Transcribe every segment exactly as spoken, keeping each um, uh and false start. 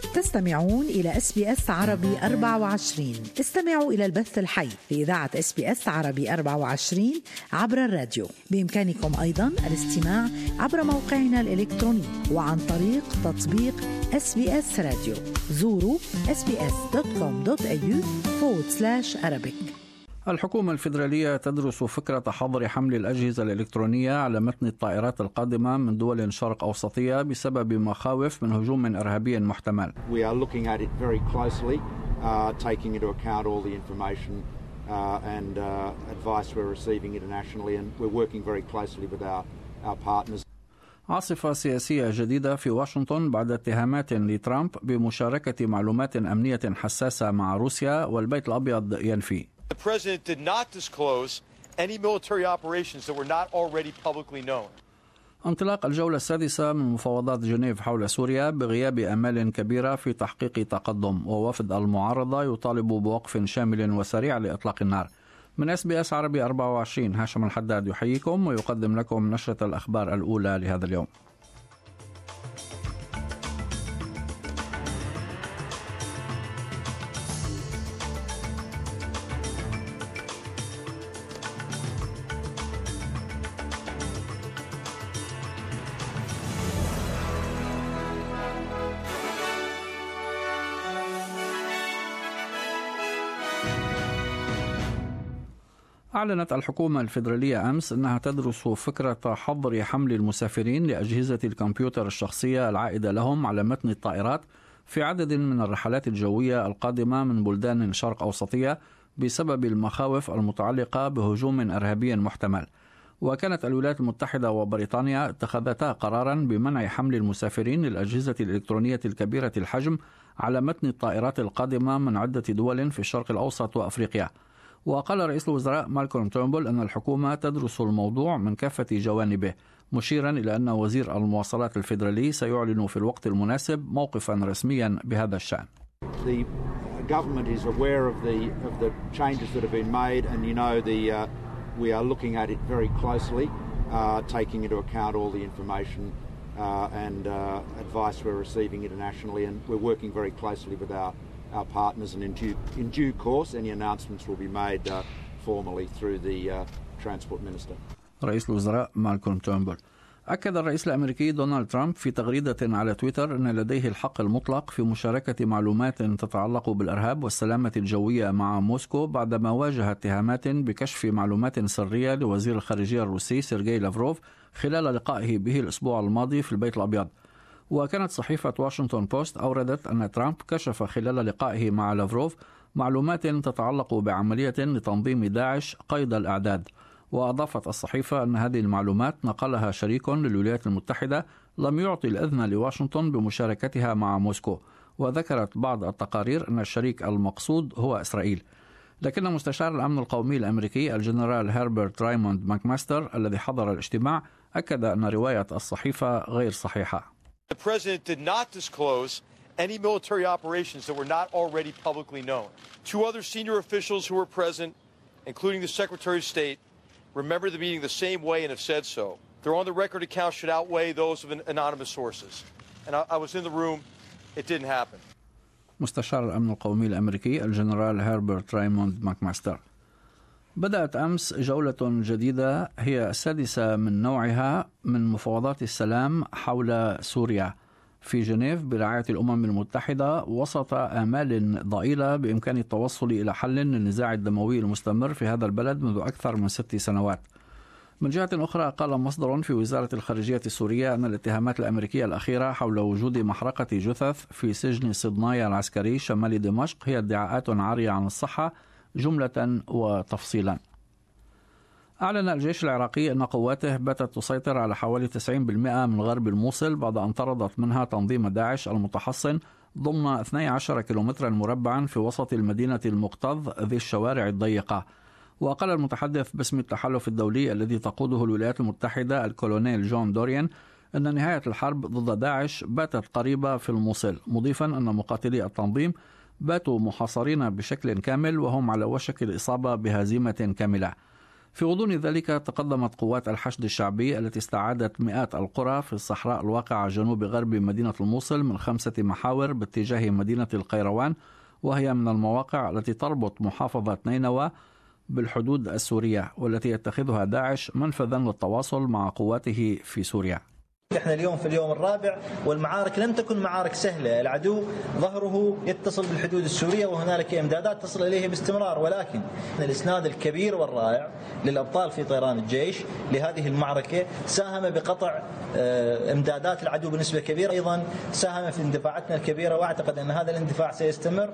تستمعون إلى إس بي إس عربي أربعة وعشرين. استمعوا إلى البث الحي في إذاعة إس بي إس عربي أربعة وعشرين عبر الراديو. بإمكانكم أيضا الاستماع عبر موقعنا الإلكتروني وعن طريق تطبيق إس بي إس راديو. زوروا إس بي إس دوت كوم دوت إيه يو فورورد سلاش أرابيك. الحكومة الفيدرالية تدرس فكرة حظر حمل الأجهزة الإلكترونية على متن الطائرات القادمة من دول شرق أوسطية بسبب مخاوف من هجوم إرهابي محتمل. We are looking at it very closely, uh, taking into account all the information uh, and uh, advice we're receiving internationally, and we're working very closely with our, our partners. عاصفة سياسية جديدة في واشنطن بعد اتهامات لترامب بمشاركة معلومات أمنية حساسة مع روسيا والبيت الأبيض ينفي. The president did not disclose any military operations that were not already publicly known. انطلاق الجولة السادسة من مفاوضات جنيف حول سوريا بغياب آمال كبيرة في تحقيق تقدم، ووفد المعارضة يطالب بوقف شامل وسريع لإطلاق النار. من إس بي إس عربي أربعة وعشرين هاشم الحداد يحييكم ويقدم لكم نشرة الأخبار الأولى لهذا اليوم. أعلنت الحكومة الفيدرالية أمس أنها تدرس فكرة حظر حمل المسافرين لأجهزة الكمبيوتر الشخصية العائدة لهم على متن الطائرات في عدد من الرحلات الجوية القادمة من بلدان شرق أوسطية بسبب المخاوف المتعلقة بهجوم إرهابي محتمل. وكانت الولايات المتحدة وبريطانيا اتخذتا قرارا بمنع حمل المسافرين للأجهزة الإلكترونية الكبيرة الحجم على متن الطائرات القادمة من عدة دول في الشرق الأوسط وأفريقيا. وقال رئيس الوزراء مالكولم تيرنبول أن الحكومة تدرس الموضوع من كافة جوانبه، مشيرا إلى أن وزير المواصلات الفيدرالي سيعلن في الوقت المناسب موقفا رسميا بهذا الشأن. The government is aware of the of the changes that have been made, and you know the uh, we are looking at it very closely, uh, taking into account all the information uh, and uh, advice we're receiving internationally, and we're working very closely with our our partners, and in due, in due course any announcements will be made uh, formally through the uh, transport minister. رئيس الوزراء مالكولم تيرنبول. أكد الرئيس الأمريكي دونالد ترامب في تغريدة على تويتر أن لديه الحق المطلق في مشاركة معلومات تتعلق بالإرهاب والسلامة الجوية مع موسكو بعدما واجه اتهامات بكشف معلومات سرية لوزير الخارجية الروسي سيرجي لافروف خلال لقائه به الأسبوع الماضي في البيت الأبيض. وكانت صحيفة واشنطن بوست أوردت أن ترامب كشف خلال لقائه مع لافروف معلومات تتعلق بعملية لتنظيم داعش قيد الإعداد. وأضافت الصحيفة أن هذه المعلومات نقلها شريك للولايات المتحدة لم يعطي الإذن لواشنطن بمشاركتها مع موسكو. وذكرت بعض التقارير أن الشريك المقصود هو إسرائيل. لكن مستشار الأمن القومي الأمريكي الجنرال هربرت رايموند ماكماستر الذي حضر الاجتماع أكد أن رواية الصحيفة غير صحيحة. The president did not disclose any military operations that were not already publicly known. Two other senior officials who were present, including the Secretary of State, remember the meeting the same way and have said so. Their on-the-record accounts should outweigh those of anonymous sources. And I, I was in the room. It didn't happen. مستشار الأمن القومي الأمريكي الجنرال هربرت رايموند ماكماستر. بدأت أمس جولة جديدة هي السادسة من نوعها من مفاوضات السلام حول سوريا في جنيف برعاية الأمم المتحدة وسط آمال ضئيلة بإمكان التوصل إلى حل للنزاع الدموي المستمر في هذا البلد منذ أكثر من ست سنوات. من جهة أخرى قال مصدر في وزارة الخارجية السورية أن الاتهامات الأمريكية الأخيرة حول وجود محرقة جثث في سجن صدنايا العسكري شمال دمشق هي ادعاءات عارية عن الصحة جملة وتفصيلا. أعلن الجيش العراقي أن قواته باتت تسيطر على حوالي تسعين بالمئة من غرب الموصل بعد أن طردت منها تنظيم داعش المتحصن ضمن اثني عشر كيلومترا مربعا في وسط المدينة المكتظ ذي الشوارع الضيقة. وقال المتحدث باسم التحالف الدولي الذي تقوده الولايات المتحدة الكولونيل جون دوريان أن نهاية الحرب ضد داعش باتت قريبة في الموصل، مضيفا أن مقاتلي التنظيم باتوا محاصرين بشكل كامل وهم على وشك الإصابة بهزيمة كاملة. في غضون ذلك تقدمت قوات الحشد الشعبي التي استعادت مئات القرى في الصحراء الواقعة جنوب غرب مدينة الموصل من خمسة محاور باتجاه مدينة القيروان، وهي من المواقع التي تربط محافظة نينوى بالحدود السورية، والتي يتخذها داعش منفذا للتواصل مع قواته في سوريا. احنا اليوم في اليوم الرابع والمعارك لم تكن معارك سهلة، العدو ظهره يتصل بالحدود السورية وهنالك امدادات تصل اليه باستمرار، ولكن الاسناد الكبير والرائع للابطال في طيران الجيش لهذه المعركة ساهم بقطع امدادات العدو بنسبة كبيرة، ايضا ساهم في اندفاعاتنا الكبيرة، واعتقد ان هذا الاندفاع سيستمر.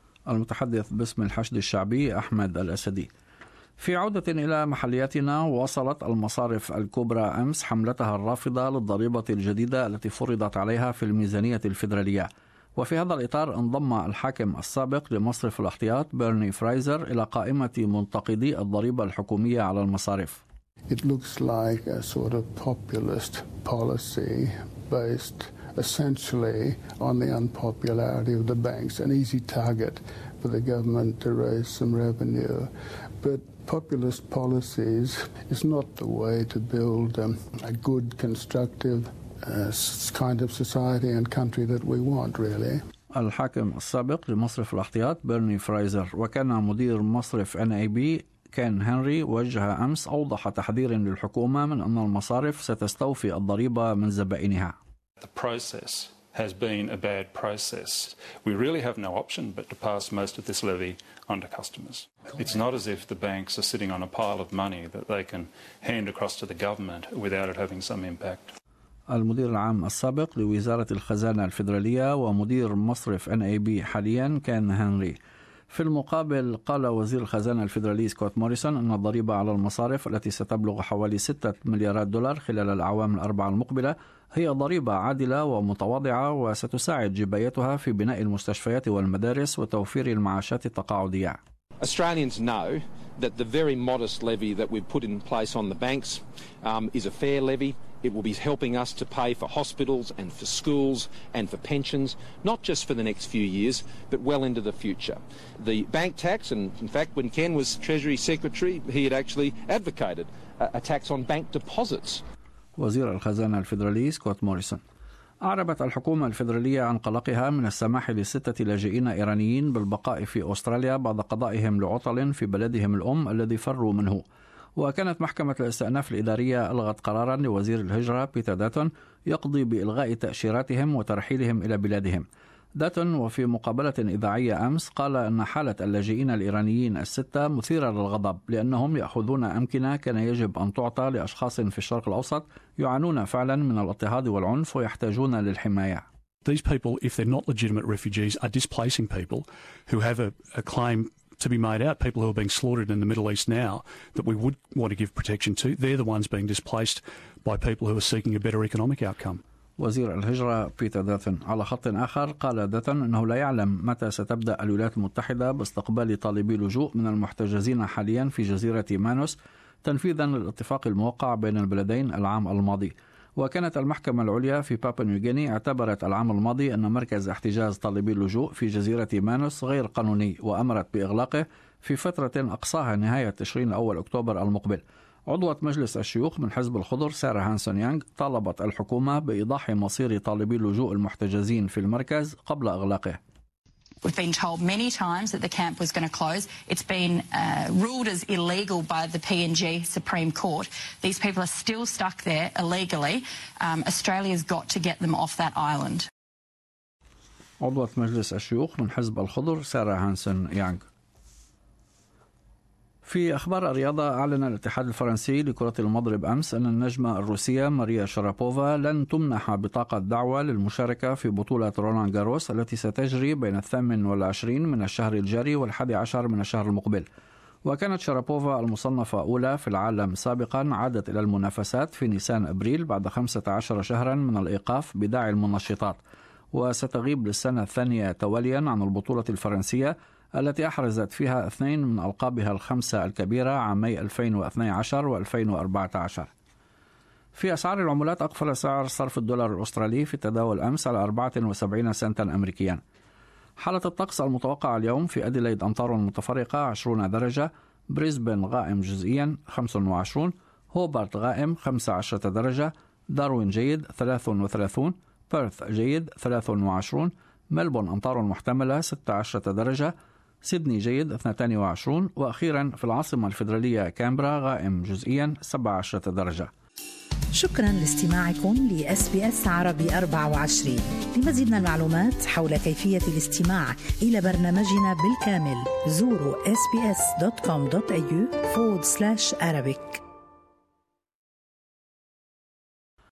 المتحدث باسم الحشد الشعبي أحمد الأسدي. في عودة إلى محلياتنا، وصلت المصارف الكبرى أمس حملتها الرافضة للضريبة الجديدة التي فرضت عليها في الميزانية الفيدرالية. وفي هذا الإطار انضم الحاكم السابق لمصرف الاحتياط بيرني فرايزر إلى قائمة منتقدي الضريبة الحكومية على المصارف. It looks like a sort of populist policy based essentially on the unpopularity of the banks, an easy target for the government to raise some revenue. But populist policies is not the way to build um, a good, constructive uh, kind of society and country that we want, really. الحاكم السابق لمصرف الاحتياط بيرني فرايزر وكان مدير مصرف إن إيه بي كين هنري وجه أمس أوضح تحذير للحكومة من أن المصارف ستستوفي الضريبة من زبائنها. The process has been a bad process. We really have no option but to pass most of this levy on to customers. It's not as if the banks are sitting on a pile of money that they can hand across to the government without it having some impact. المدير العام السابق لوزارة الخزانة الفيدرالية ومدير مصرف إن إيه بي حاليا كان هنري. في المقابل قال وزير الخزانة الفيدرالي سكوت موريسون أن الضريبة على المصارف التي ستبلغ حوالي ستة مليارات دولار خلال الأعوام الأربعة المقبلة هي ضريبة عادلة ومتواضعة وستساعد جبايتها في بناء المستشفيات والمدارس وتوفير المعاشات التقاعدية. Australians know that the very modest levy that we've put in place on the banks um, is a fair levy. It will be helping us to pay for hospitals and for schools and for pensions, not just for the next few years, but well into the future. The bank tax, and in fact when Ken was Treasury Secretary, he had actually advocated a, a tax on bank deposits. وزير الخزانة الفيدرالي سكوت موريسون. أعربت الحكومة الفيدرالية عن قلقها من السماح لستة لاجئين إيرانيين بالبقاء في أستراليا بعد قضائهم لعطل في بلدهم الأم الذي فروا منه. وكانت محكمة الاستئناف الإدارية ألغت قرارا لوزير الهجرة بيتر داتون يقضي بإلغاء تأشيراتهم وترحيلهم إلى بلادهم. داتون وفي مقابلة إذاعية أمس قال أن حالة اللاجئين الإيرانيين الستة مثيرة للغضب لأنهم يأخذون أمكنة كان يجب أن تعطى لأشخاص في الشرق الأوسط يعانون فعلا من الاضطهاد والعنف ويحتاجون للحماية. These people, if they're not legitimate refugees, are displacing people who have a, a claim to be made out, people who are being slaughtered in the Middle East now that we would want to give protection to. They're the ones being displaced by people who are seeking a better economic outcome. وزير الهجرة بيتر داتون. على خط آخر قال داتون أنه لا يعلم متى ستبدأ الولايات المتحدة باستقبال طالبي لجوء من المحتجزين حاليا في جزيرة مانوس تنفيذا للاتفاق الموقع بين البلدين العام الماضي. وكانت المحكمة العليا في بابا نيوغيني اعتبرت العام الماضي أن مركز احتجاز طالبي اللجوء في جزيرة مانوس غير قانوني وأمرت بإغلاقه في فترة أقصاها نهاية تشرين الأول أكتوبر المقبل. عضوة مجلس الشيوخ من حزب الخضر سارة هانسون يانغ طالبت الحكومة بإيضاح مصير طالبي اللجوء المحتجزين في المركز قبل إغلاقه. We've been told many times that the camp was going to close. It's been uh, ruled as illegal by the P N G Supreme Court. These people are still stuck there illegally. Um, Australia's got to get them off that island. عضوة مجلس الشيوخ من حزب الخضر سارة هانسون يانغ. في أخبار الرياضة، أعلن الاتحاد الفرنسي لكرة المضرب أمس أن النجمة الروسية ماريا شارابوفا لن تمنح بطاقة دعوة للمشاركة في بطولة رولان جاروس التي ستجري بين الثامن والعشرين من الشهر الجاري والحادي عشر من الشهر المقبل. وكانت شارابوفا المصنفة أولى في العالم سابقا عادت إلى المنافسات في نيسان أبريل بعد خمسة عشر شهرا من الإيقاف بداعي المنشطات، وستغيب للسنة الثانية تواليا عن البطولة الفرنسية التي أحرزت فيها اثنين من ألقابها الخمسة الكبيرة عامي ألفين واثني عشر وألفين وأربعة عشر. في أسعار العملات، أقفل سعر صرف الدولار الأسترالي في التداول أمس على أربعة وسبعين سنتا أمريكيا. حالة الطقس المتوقعة اليوم: في أديلايد أمطار متفرقة عشرين درجة، بريسبن غائم جزئيا خمسة وعشرين، هوبارت غائم خمسة عشر درجة، داروين جيد ثلاثة وثلاثين، بيرث جيد ثلاثة وعشرين، ملبون أمطار محتملة ستة عشر درجة، سيدني جيد اثنين وعشرين، وأخيرا في العاصمة الفيدرالية كامبرا غائم جزئيا سبعة عشر درجة. شكرا لاستماعكم ل إس بي إس عربي أربعة وعشرين. لمزيد من المعلومات حول كيفية الاستماع إلى برنامجنا بالكامل زوروا إس بي إس دوت كوم دوت إيه يو forward slash Arabic.